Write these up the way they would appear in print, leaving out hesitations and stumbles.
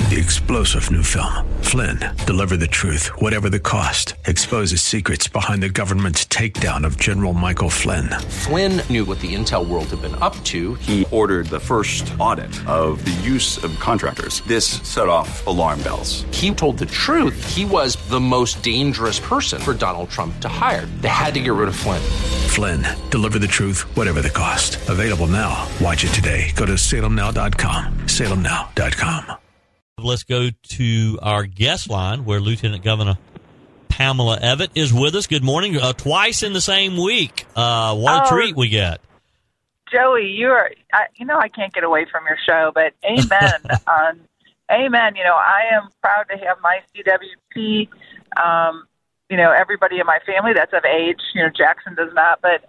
The explosive new film, Flynn, deliver the truth, whatever the cost, exposes secrets behind the government's takedown of General Michael Flynn. Flynn knew what the intel world had been up to. He ordered the first audit of the use of contractors. This set off alarm bells. He told the truth. He was the most dangerous person for Donald Trump to hire. They had to get rid of Flynn. Flynn, deliver the truth, whatever the cost. Available now. Watch it today. Go to salemnow.com. salemnow.com. Let's go to our guest line where Lieutenant Governor Pamela Evette is with us. Good morning. Twice in the same week. What a treat we get. Joey, I can't get away from your show, but amen. Amen. I am proud to have my CWP, everybody in my family that's of age, Jackson does not, but,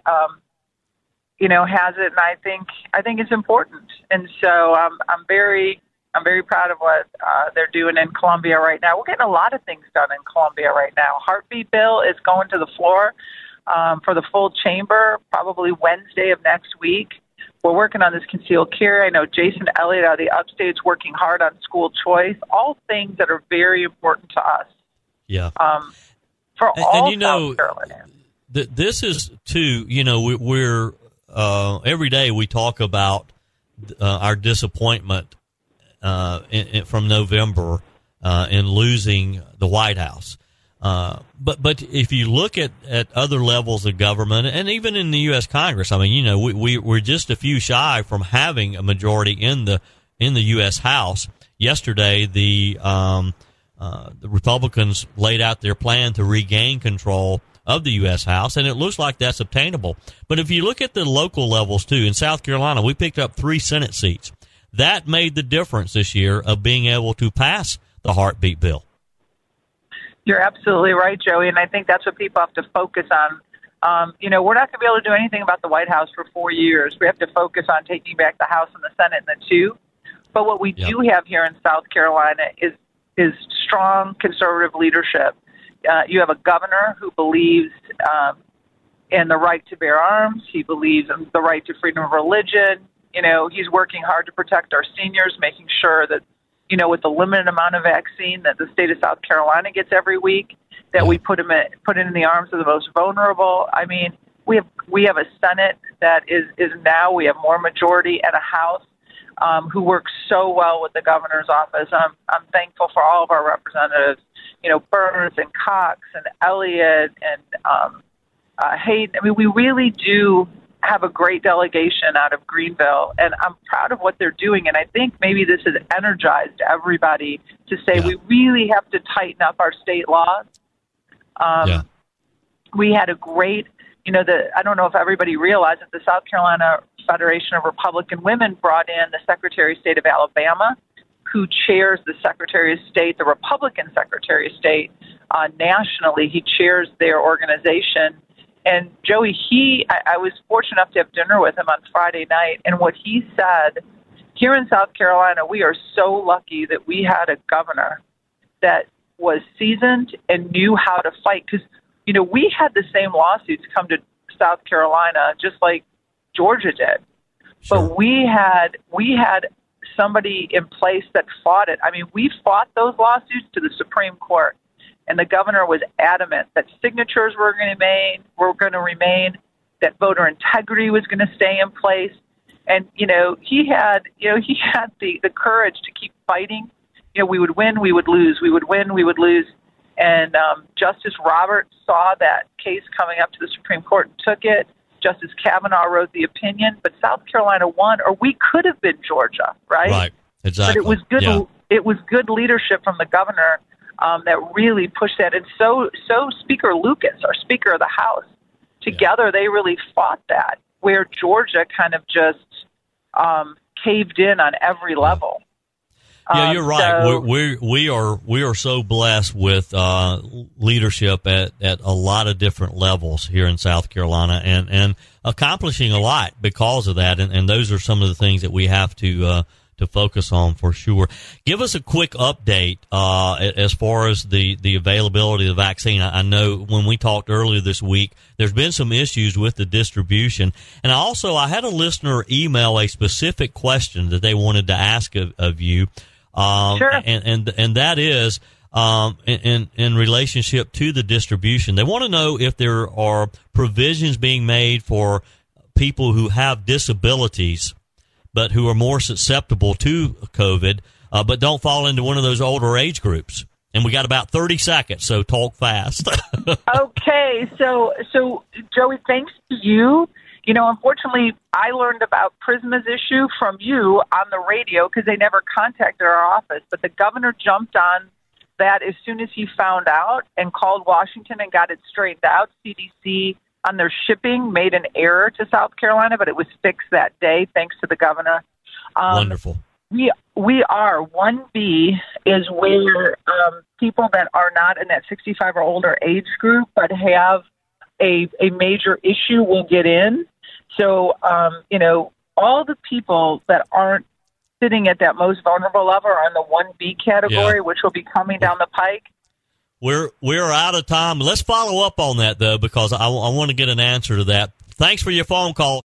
has it. And I think it's important. And so I'm very proud of what they're doing in Columbia right now. We're getting a lot of things done in Columbia right now. Heartbeat bill is going to the floor for the full chamber probably Wednesday of next week. We're working on this concealed carry. I know Jason Elliott out of the upstate's working hard on school choice, all things that are very important to us. Yeah. For all South Carolina. This is, too, we're every day we talk about our disappointment from November in losing the White House. But if you look at other levels of government, and even in the U.S. Congress, I mean, we're just a few shy from having a majority in the U.S. House. Yesterday, the Republicans laid out their plan to regain control of the U.S. House, and it looks like that's obtainable. But if you look at the local levels, too, in South Carolina, we picked up 3 Senate seats. That made the difference this year of being able to pass the heartbeat bill. You're absolutely right, Joey, and I think that's what people have to focus on. We're not going to be able to do anything about the White House for 4 years. We have to focus on taking back the House and the Senate and the 2. But what we do have here in South Carolina is strong conservative leadership. You have a governor who believes in the right to bear arms. He believes in the right to freedom of religion. He's working hard to protect our seniors, making sure that, with the limited amount of vaccine that the state of South Carolina gets every week, that we put it in the arms of the most vulnerable. I mean, we have a Senate that is now, we have more majority, and a House who works so well with the governor's office. I'm thankful for all of our representatives, Burns and Cox and Elliott and Hayden. I mean, we really do have a great delegation out of Greenville, and I'm proud of what they're doing. And I think maybe this has energized everybody to say we really have to tighten up our state laws. We had a great, I don't know if everybody realized that the South Carolina Federation of Republican Women brought in the Secretary of State of Alabama, who chairs the Secretary of State, the Republican Secretary of State nationally. He chairs their organization. And Joey, I was fortunate enough to have dinner with him on Friday night, and what he said, here in South Carolina, we are so lucky that we had a governor that was seasoned and knew how to fight, because, we had the same lawsuits come to South Carolina just like Georgia did. Sure. But we had somebody in place that fought it. I mean, we fought those lawsuits to the Supreme Court. And the governor was adamant that signatures were going to remain, that voter integrity was going to stay in place. And, he had the courage to keep fighting. We would win, we would lose. We would win, we would lose. And Justice Roberts saw that case coming up to the Supreme Court and took it. Justice Kavanaugh wrote the opinion, but South Carolina won, or we could have been Georgia, right? Right, exactly. But it was good. Yeah. It was good leadership from the governor that really pushed that. And so Speaker Lucas, our Speaker of the House, together they really fought that, where Georgia kind of just caved in on every level. Yeah, you're right. So, we are so blessed with leadership at a lot of different levels here in South Carolina, and accomplishing a lot because of that. And those are some of the things that we have to focus on for sure. Give us a quick update as far as the availability of the vaccine. I know when we talked earlier this week, there's been some issues with the distribution. And I had a listener email a specific question that they wanted to ask of you. Sure. And that is in relationship to the distribution. They want to know if there are provisions being made for people who have disabilities but who are more susceptible to COVID, but don't fall into one of those older age groups. And we got about 30 seconds, so talk fast. Okay, so Joey, thanks to you. You know, unfortunately, I learned about Prisma's issue from you on the radio because they never contacted our office. But the governor jumped on that as soon as he found out and called Washington and got it straightened out. CDC on their shipping made an error to South Carolina, but it was fixed that day thanks to the governor. Wonderful. We are 1B is where people that are not in that 65 or older age group but have a major issue will get in. So, you know, all the people that aren't sitting at that most vulnerable level are in the 1B category, which will be coming down the pike. We're out of time. Let's follow up on that, though, because I want to get an answer to that. Thanks for your phone call.